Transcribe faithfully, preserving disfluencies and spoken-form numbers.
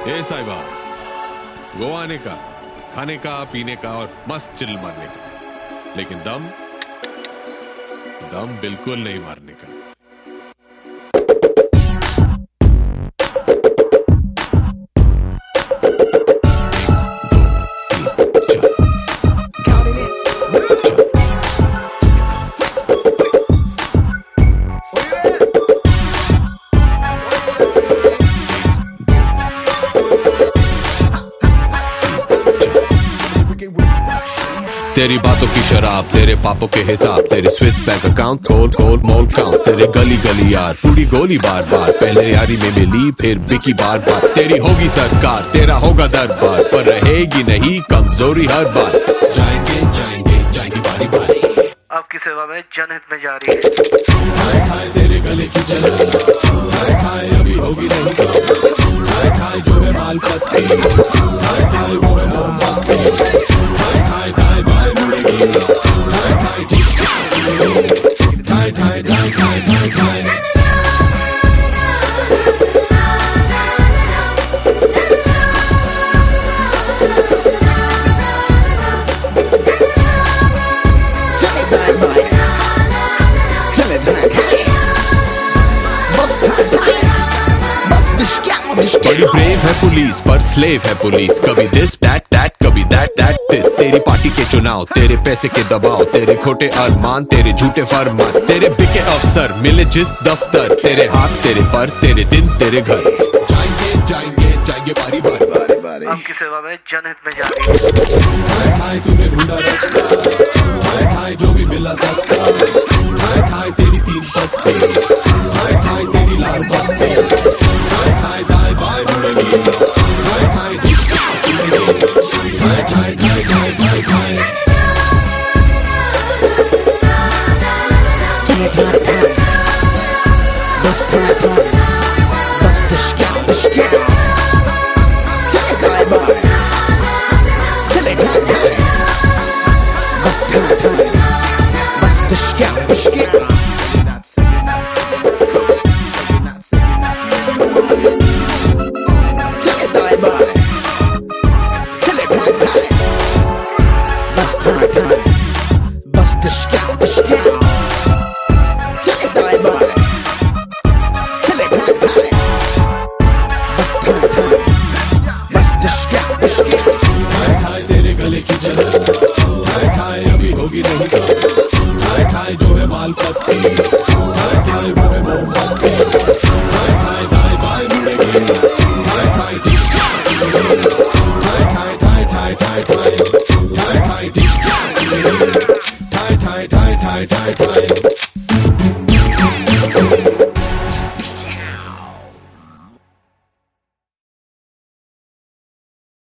ए साहिबा, गोवा आने का, खाने का, पीने का और मस्त चिल मारने का, लेकिन दम दम बिल्कुल नहीं मारने का। तेरी बातों की शराब, तेरे पापों के हिसाब, तेरे स्विस बैंक अकाउंट खोल खोल मोल काउंट, तेरे गली गली यार पूरी गोली बार बार, पहले यारी में मिली फिर बिकी बार बार। तेरी होगी सरकार, तेरा होगा दरबार, पर रहेगी नहीं कमजोरी हर बार। जाएंगे जाएंगे जाएंगे बारी बारी, आपकी सेवा में जनहित में जारी है। खाए खाए तेरे गले की जलन, खाए खाए अभी होगी नहीं कम, खाए खाए जो है माल पत्ती, खाए खाए वो है मोमबत्ती, खाए खाए खाए भाई मुड़ेगी, खाए खाए खाए खाए खाए खाए खाए खाए। बड़ी ब्रेव है पुलिस पर स्लेव है पुलिस, कभी दिस दैट दैट कभी दैट दैट दिस। तेरी पार्टी के चुनाव, तेरे पैसे के दबाव, तेरे खोटे अरमान, तेरे झूठे फरमान, तेरे बिके अफसर मिले जिस दफ्तर, तेरे हाथ तेरे पर, तेरे दिन तेरे घर। जाएंगे जाएंगे जाएंगे बारी बारी बारी बारी, आपकी सेवा में जनहित में जारी है। खाए खाए तूने ढूंढा रास्ता, खाए खाए जो भी मिला सस्ता, खाए खाए तेरी तीन पत्ती, खाए खाए तेरी लाल बत्ती, खाए खाए दाएं बाएं मुड़ेगी, खाए खाए खाए खाए खाए खाए खाए खाए। Chile time time, bus time time, bus the scout the scout. Chile time boy, Chile time time, bus time time, bus the scout the scout. Chile time boy, Chile time time, bus time time, bus the scout the scout. खाए खाए तेरे गले की जलन, खाए खाए अभी होगी नहीं कम, खाए खाए जो है माल पत्ती, खाए खाए वो